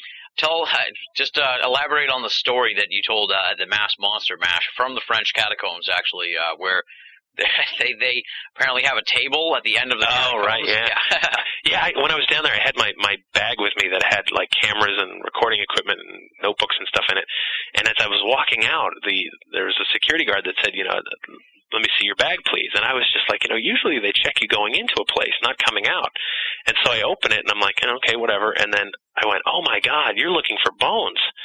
Elaborate on the story that you told at the Mass Monster Mash from the French catacombs, actually, where they apparently have a table at the end of the catacombs. Oh, right, yeah. Yeah, when I was down there, I had my bag with me that had, like, cameras and recording equipment and notebooks and stuff in it. And as I was walking out, there was a security guard that said, let me see your bag, please. And I was just like, usually they check you going into a place, not coming out. And so I open it, and I'm like, okay, whatever. And then I went, oh, my God, you're looking for bones.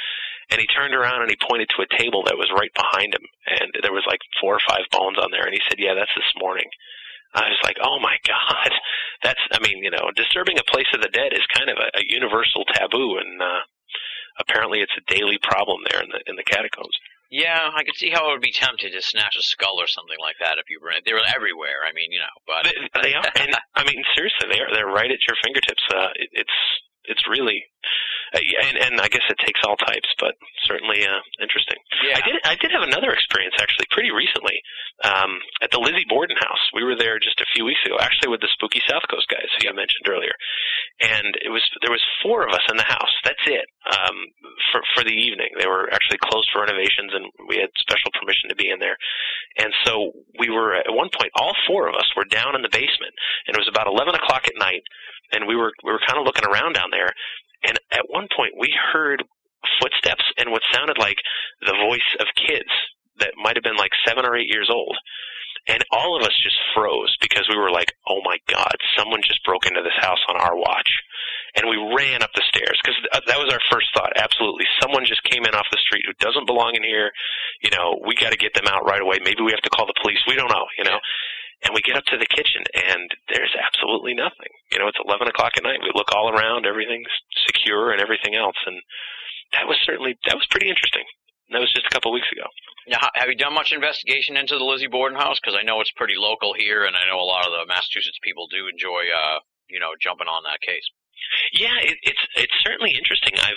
And he turned around and he pointed to a table that was right behind him, and there was like 4 or 5 bones on there, and he said, yeah, that's this morning. I was like, oh my God, disturbing a place of the dead is kind of a universal taboo, and apparently it's a daily problem there in the catacombs. Yeah, I could see how it would be tempted to snatch a skull or something like that if you were. They were everywhere. I mean, but they are. And I mean, seriously, they are. They're right at your fingertips. It's really, and I guess it takes all types, but certainly interesting. Yeah. I did have another experience actually pretty recently at the Lizzie Borden house. We were there just a few weeks ago, actually with the Spooky South Coast guys who you mentioned earlier, and there was 4 of us in the house. That's it for the evening. They were actually closed for renovations, and we had special permission to be in there. And so we were at one point, all 4 of us were down in the basement, and it was about 11 o'clock at night. And we were kind of looking around down there, and at one point we heard footsteps and what sounded like the voice of kids that might have been like 7 or 8 years old. And all of us just froze because we were like, oh my God, someone just broke into this house on our watch. And we ran up the stairs because that was our first thought. Absolutely. Someone just came in off the street who doesn't belong in here. We got to get them out right away. Maybe we have to call the police. We don't know, And we get up to the kitchen, and there's absolutely nothing. It's 11 o'clock at night. We look all around. Everything's secure and everything else. And that was pretty interesting. That was just a couple of weeks ago. Now, have you done much investigation into the Lizzie Borden house? Because I know it's pretty local here, and I know a lot of the Massachusetts people do enjoy, jumping on that case. Yeah, it's certainly interesting. I've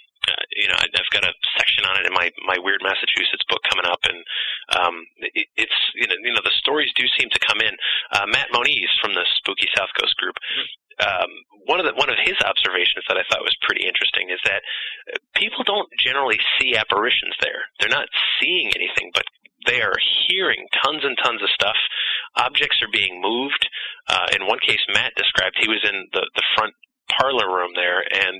got a section on it in my Weird Massachusetts book coming up, and it's the stories do seem to come in. Matt Moniz from the Spooky South Coast group. One of his observations that I thought was pretty interesting is that people don't generally see apparitions there. They're not seeing anything, but they are hearing tons and tons of stuff. Objects are being moved. In one case, Matt described he was in the front parlor room there, and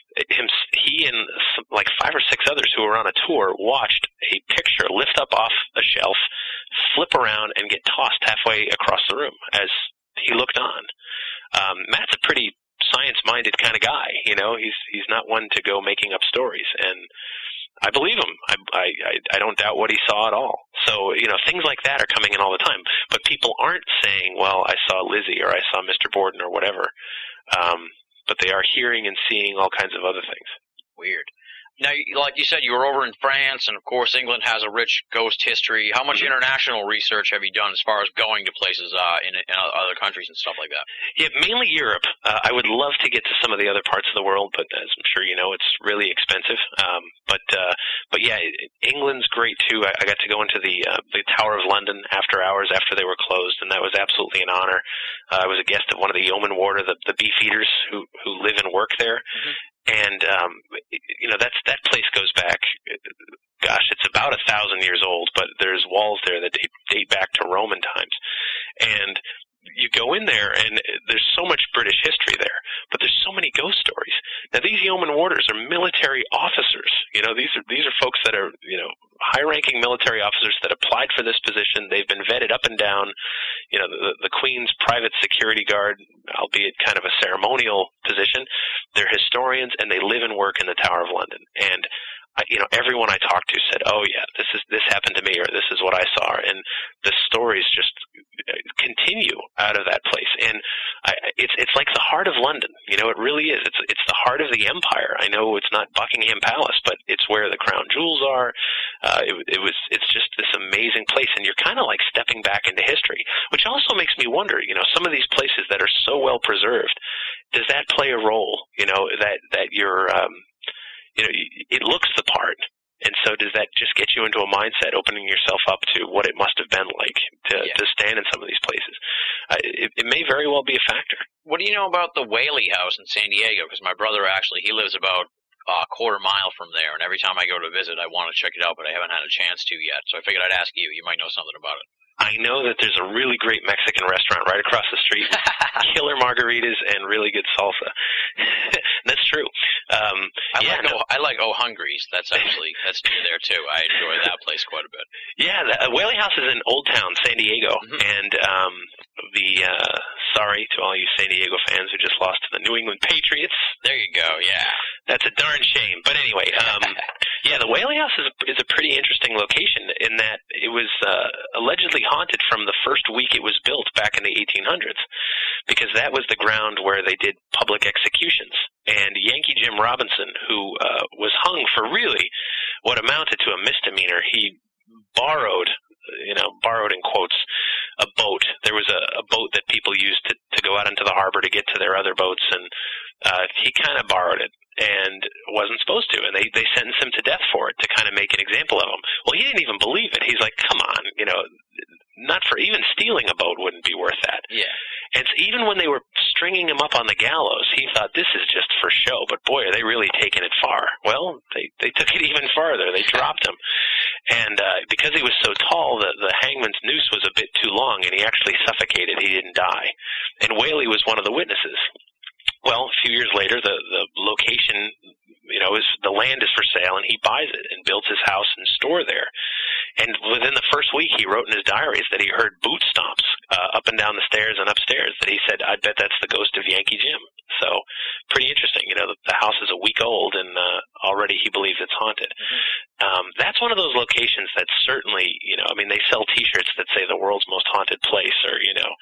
he and like 5 or 6 others who were on a tour watched a picture lift up off a shelf, flip around, and get tossed halfway across the room as he looked on. Matt's a pretty science-minded kind of guy. He's not one to go making up stories, and I believe him. I don't doubt what he saw at all. So, things like that are coming in all the time. But people aren't saying, well, I saw Lizzie or I saw Mr. Borden or whatever. But they are hearing and seeing all kinds of other things. Weird. Now, like you said, you were over in France, and of course England has a rich ghost history. How much international research have you done as far as going to places in other countries and stuff like that? Yeah, mainly Europe. I would love to get to some of the other parts of the world, but as I'm sure you know, it's really expensive. But yeah, England's great too. I got to go into the Tower of London after hours after they were closed, and that was absolutely an honor. I was a guest of one of the Yeoman Warder, the Beefeaters who live and work there. Mm-hmm. And, that place goes back, gosh, it's about 1,000 years old, but there's walls there that date back to Roman times. And you go in there, and there's so much British history there, but there's so many ghost stories. Now, these yeoman warders are military officers. These are folks that are, high-ranking military officers that applied for this position. They've been vetted up and down. The Queen's private security guard, albeit kind of a ceremonial position. They're historians, and they live and work in the Tower of London. And everyone I talked to said, "Oh yeah, this happened to me," or "This is what I saw," and the stories just continue out of that place. And it's like the heart of London. It really is. It's the heart of the empire. I know it's not Buckingham Palace, but it's where the crown jewels are. It's just this amazing place, and you're kind of like stepping back into history, which also makes me wonder. Some of these places that are so well preserved, does that play a role? That you're it looks the part. And so does that just get you into a mindset, opening yourself up to what it must have been like to stand in some of these places? It may very well be a factor. What do you know about the Whaley House in San Diego? Because my brother he lives about a quarter mile from there, and every time I go to visit, I want to check it out, but I haven't had a chance to yet. So I figured I'd ask you. You might know something about it. I know that there's a really great Mexican restaurant right across the street. Killer margaritas and really good salsa. That's true. I like Oh Hungry's. That's near there too. I enjoy that place quite a bit. Yeah, the Whaley House is in Old Town, San Diego, and sorry to all you San Diego fans who just lost to the New England Patriots. There you go. Yeah. That's a darn shame. But anyway, yeah, the Whaley House is a pretty interesting location in that it was allegedly haunted from the first week it was built back in the 1800s, because that was the ground where they did public executions. And Yankee Jim Robinson, who was hung for really what amounted to a misdemeanor, he borrowed in quotes, a boat. There was a boat that people used to go out into the harbor to get to their other boats, and he kind of borrowed it and wasn't supposed to, and they sentenced him to death for it to kind of make an example of him. Well, he didn't even believe it. He's like, come on, not for even stealing a boat wouldn't be worth that. Yeah. And so even when they were stringing him up on the gallows, he thought, this is just for show, but boy, are they really taking it far. Well, they took it even farther. They dropped him. And because he was so tall, the hangman's noose was a bit too long, and he actually suffocated. He didn't die. And Whaley was one of the witnesses. Well, a few years later, the location, the land is for sale, and he buys it and builds his house and store there. And within the first week, he wrote in his diaries that he heard boot stomps up and down the stairs and upstairs, that he said, I bet that's the ghost of Yankee Jim. So pretty interesting. The house is a week old, and already he believes it's haunted. Mm-hmm. That's one of those locations that certainly, they sell T-shirts that say the world's most haunted place, or,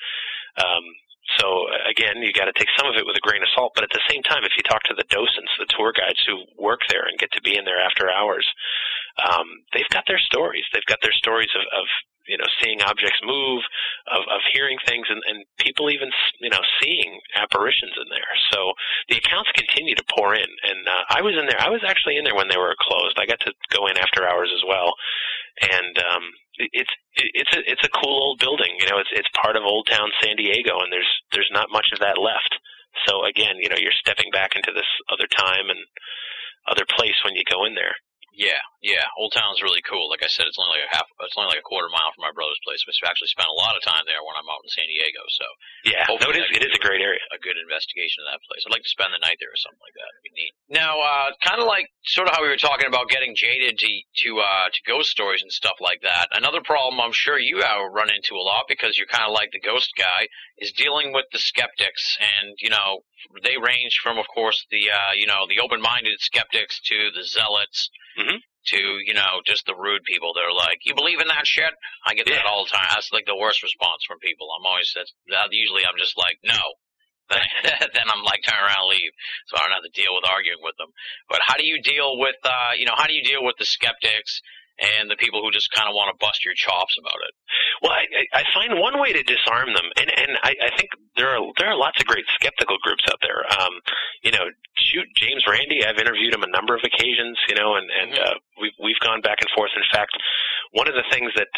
so, again, you got to take some of it with a grain of salt, but at the same time, if you talk to the docents, the tour guides who work there and get to be in there after hours, they've got their stories. They've got their stories of seeing objects move, of hearing things, and people even, seeing apparitions in there. So the accounts continue to pour in, and I was in there. I was actually in there when they were closed. I got to go in after hours as well, and it's a cool old building. It's part of Old Town San Diego, and there's not much of that left. So again, you're stepping back into this other time and other place when you go in there. Yeah. Old Town's really cool. Like I said, it's only like a quarter mile from my brother's place. We actually spent a lot of time there when I'm out in San Diego. So yeah, it is a great area. A good investigation of that place. I'd like to spend the night there or something like that. It'd be neat. Now, kind of like sort of how we were talking about getting jaded to ghost stories and stuff like that. Another problem I'm sure you run into a lot, because you're kind of like the ghost guy, is dealing with the skeptics. And they range from, of course, the open-minded skeptics to the zealots. Mm-hmm. To, just the rude people. They're like, you believe in that shit? I get that all the time. That's like the worst response from people. Usually I'm just like, no. Then I'm like, turn around and leave. So I don't have to deal with arguing with them. But how do you deal with, the skeptics and the people who just kind of want to bust your chops about it? Well, I find one way to disarm them, and I think there are lots of great skeptical groups out there. James Randi, I've interviewed him a number of occasions, and we've gone back and forth. In fact, one of the things that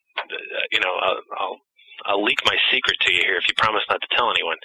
I'll leak my secret to you here if you promise not to tell anyone.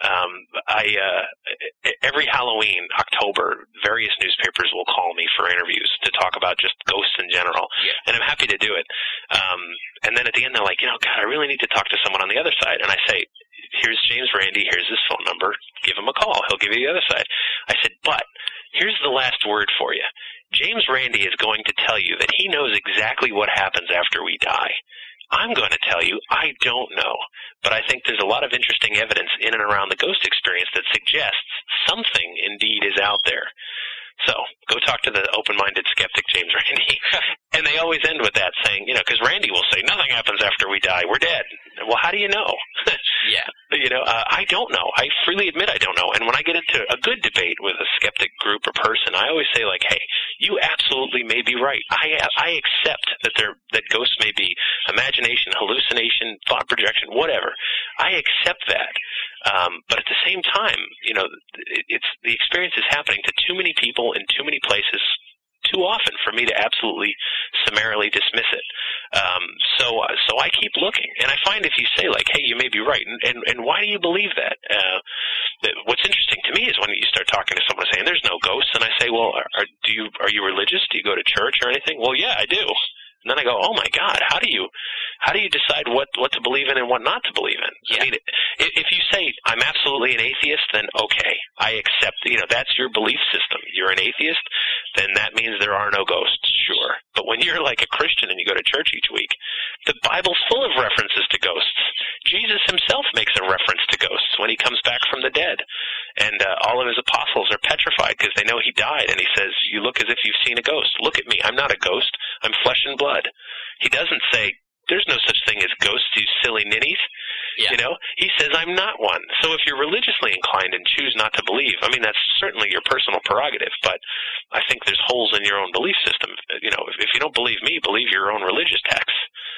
Every Halloween, October, various newspapers will call me for interviews to talk about just ghosts in general, and I'm happy to do it. And then at the end, they're like, God, I really need to talk to someone on the other side. And I say, here's James Randi, here's his phone number, give him a call, he'll give you the other side. I said, but here's the last word for you. James Randi is going to tell you that he knows exactly what happens after we die. I'm going to tell you, I don't know. But I think there's a lot of interesting evidence in and around the ghost experience that suggests something indeed is out there. So go talk to the open-minded skeptic James Randi. And they always end with that, saying, because Randi will say, nothing happens after we die. We're dead. Well, how do you know? Yeah. I don't know. I freely admit I don't know. And when I get into a good debate with a skeptic group or person, I always say, like, hey, you absolutely may be right. I accept that ghosts may be imagination, hallucination, thought projection, whatever. I accept that. But at the same time, it's the experience is happening to too many people in too many places too often for me to absolutely summarily dismiss it. So I keep looking, and I find if you say, like, hey, you may be right, and why do you believe that? What's interesting to me is when you start talking to someone saying there's no ghosts, and I say, well, are you religious? Do you go to church or anything? Well, yeah, I do. And then I go, oh my God, how do you decide what to believe in and what not to believe in? Yeah. I mean, if you say I'm absolutely an atheist, then okay, I accept. That's your belief system. You're an atheist, then that means there are no ghosts. Sure, but when when you're like a Christian and you go to church each week, the Bible's full of references to ghosts. Jesus himself makes a reference to ghosts when he comes back from the dead. And all of his apostles are petrified because they know he died. And he says, you look as if you've seen a ghost. Look at me. I'm not a ghost. I'm flesh and blood. He doesn't say, there's no such thing as ghosts, you silly ninnies. Yeah. You know, he says, I'm not one. So if you're religiously inclined and choose not to believe, I mean, that's certainly your personal prerogative, but I think there's holes in your own belief system. You know, if you don't believe me, believe your own religious texts.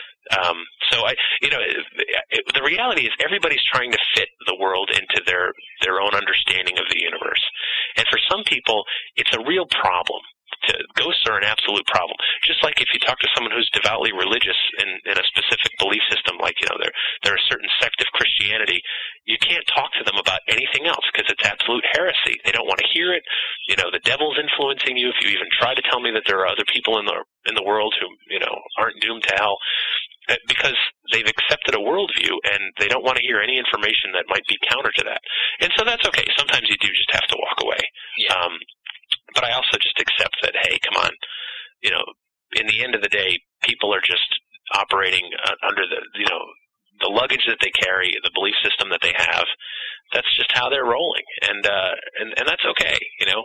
The reality is everybody's trying to fit the world into their own understanding of the universe. And for some people, it's a real problem. Ghosts are an absolute problem. Just like if you talk to someone who's devoutly religious in a specific belief system, like, you know, they're a certain sect of Christianity, you can't talk to them about anything else because it's absolute heresy. They don't want to hear it. You know, the devil's influencing you. If you even try to tell me that there are other people in the world who, you know, aren't doomed to hell, because they've accepted a worldview and they don't want to hear any information that might be counter to that. And so that's okay. Sometimes you do just have to walk away. Yeah. But I also just accept that, hey, come on, you know, in the end of the day, people are just operating under the luggage that they carry, the belief system that they have. That's just how they're rolling, and that's okay, you know.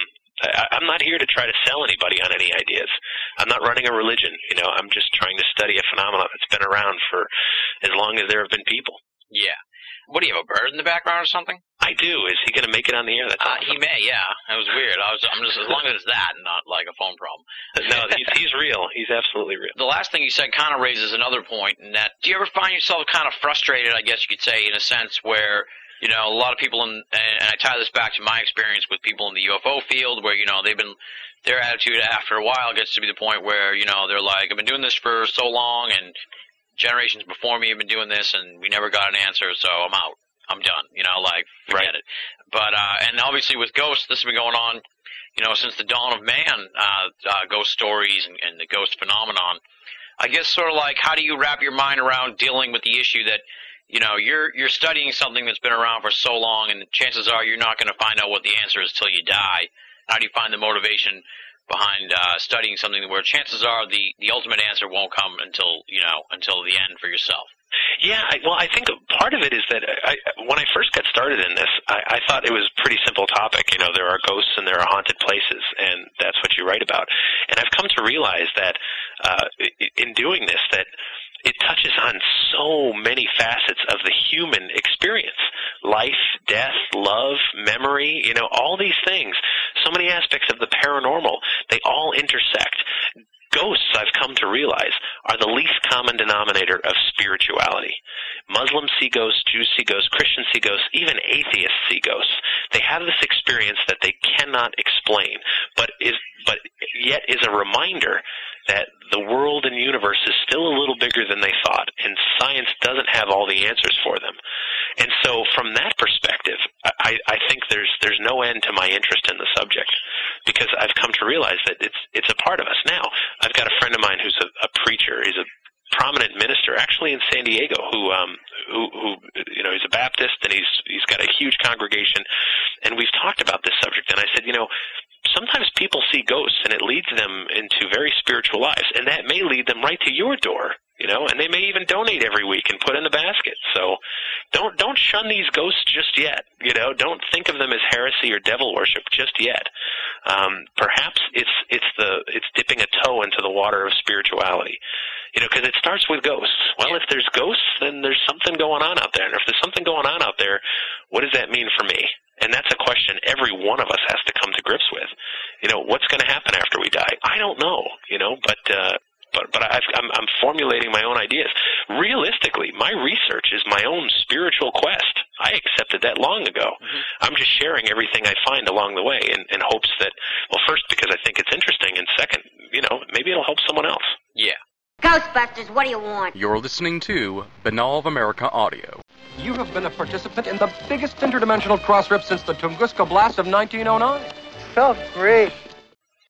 I'm not here to try to sell anybody on any ideas. I'm not running a religion, you know. I'm just trying to study a phenomenon that's been around for as long as there have been people. Yeah. What, do you have a bird in the background or something? I do. Is he going to make it on the air? That's awesome. He may, yeah. It was weird. I'm just, as long as it's that and not like a phone problem. No, he's real. He's absolutely real. The last thing you said kind of raises another point, in that, do you ever find yourself kind of frustrated, I guess you could say, in a sense where, you know, a lot of people, and I tie this back to my experience with people in the UFO field, where, you know, their attitude after a while gets to be the point where, you know, they're like, I've been doing this for so long, and generations before me have been doing this, and we never got an answer, so I'm out. I'm done, you know, like, forget it. But, and obviously with ghosts, this has been going on, you know, since the dawn of man, ghost stories and the ghost phenomenon. I guess sort of like, how do you wrap your mind around dealing with the issue that, you know, you're studying something that's been around for so long, and the chances are you're not going to find out what the answer is till you die. How do you find the motivation behind studying something where chances are the ultimate answer won't come until the end for yourself? Yeah, I think part of it is that when I first got started in this, I thought it was a pretty simple topic. You know, there are ghosts and there are haunted places, and that's what you write about. And I've come to realize that in doing this, that it touches on so many facets of the human experience. Life, death, love, memory, you know, all these things. So many aspects of the paranormal, they all intersect. Ghosts, I've come to realize, are the least common denominator of spirituality. Muslims see ghosts, Jews see ghosts, Christians see ghosts, even atheists see ghosts. They have this experience that they cannot explain, but yet is a reminder that the world and universe is still a little bigger than they thought, and science doesn't have all the answers for them. And so from that perspective, I think there's no end to my interest in the subject, because I've come to realize that it's a part of us. Now, I've got a friend of mine who's a preacher. He's a prominent minister, actually in San Diego, who you know, he's a Baptist, and he's got a huge congregation, and we've talked about this subject. And I said, you know, sometimes people see ghosts, and it leads them into very spiritual lives, and that may lead them right to your door, you know, and they may even donate every week and put in the basket. So don't shun these ghosts just yet, you know. Don't think of them as heresy or devil worship just yet. Perhaps it's dipping a toe into the water of spirituality, you know, because it starts with ghosts. Well, if there's ghosts, then there's something going on out there, and if there's something going on out there, what does that mean for me? And that's a question every one of us has to come to grips with. You know, what's going to happen after we die? I don't know, you know, but I'm formulating my own ideas. Realistically, my research is my own spiritual quest. I accepted that long ago. Mm-hmm. I'm just sharing everything I find along the way in hopes that, well, first, because I think it's interesting, and second, you know, maybe it'll help someone else. Yeah. Ghostbusters, what do you want? You're listening to Banal of America Audio. You have been a participant in the biggest interdimensional cross rip since the Tunguska blast of 1909. Felt great.